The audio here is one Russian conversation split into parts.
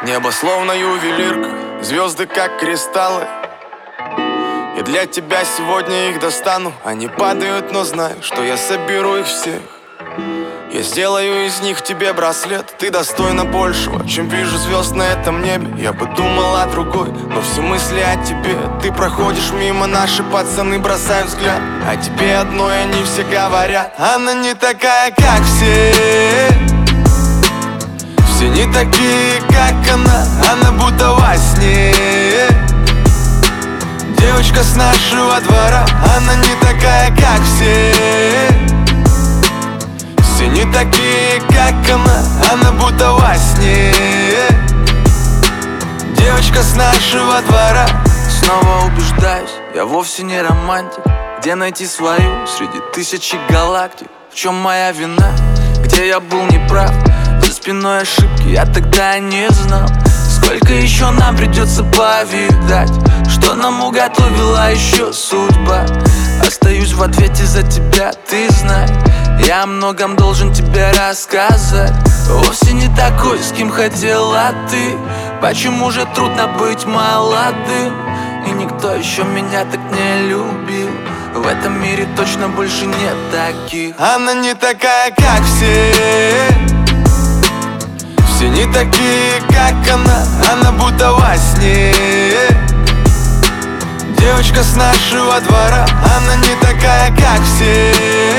Небо словно ювелирка, звезды как кристаллы. И для тебя сегодня их достану. Они падают, но знай, что я соберу их всех. Я сделаю из них тебе браслет. Ты достойна большего, чем вижу звезд на этом небе. Я бы думал о другой, но все мысли о тебе. Ты проходишь мимо, наши пацаны бросают взгляд. О тебе одной они все говорят: она не такая, как все. Все не такие, как она будто во сне. Девочка с нашего двора, она не такая, как все. Все не такие, как она будто во сне. Девочка с нашего двора. Снова убеждаюсь, я вовсе не романтик. Где найти свою среди тысячи галактик? В чем моя вина? Где я был неправ? За спиной ошибки я тогда не знал. Сколько еще нам придется повидать? Что нам уготовила еще судьба? Остаюсь в ответе за тебя, ты знай. Я о многом должен тебе рассказать. Вовсе не такой, с кем хотела ты. Почему же трудно быть молодым? И никто еще меня так не любил. В этом мире точно больше нет таких. Она не такая, как все. Все не такие, как она будто во сне. Девочка с нашего двора, она не такая, как все.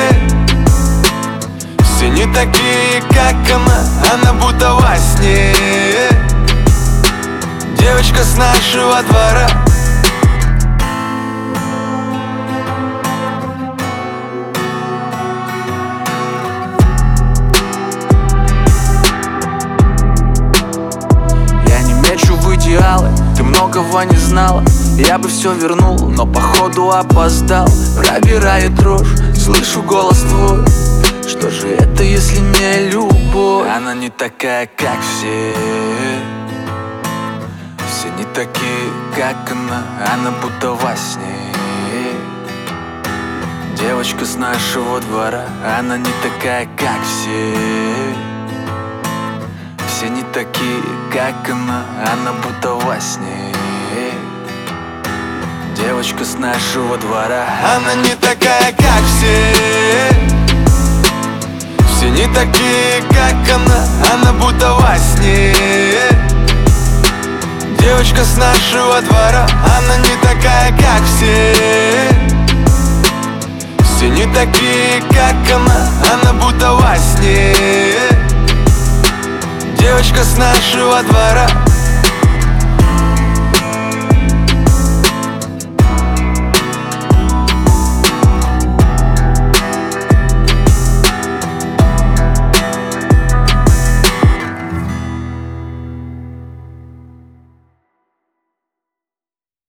Все не такие, как она будто во сне. Девочка с нашего двора. Идеалы, ты многого не знала. Я бы все вернул, но походу опоздал. Пробирает дрожь, слышу голос твой. Что же это, если не любовь? Она не такая, как все. Все не такие, как она будто во сне. Девочка с нашего двора, она не такая, как все. Все не такие, как она будто во сне. Девочка с нашего двора, она не такая, как все. Все не такие, как она будто во сне. Девочка с нашего двора, она не такая, как все. Все не такие, как она будто во сне. Девочка с нашего двора.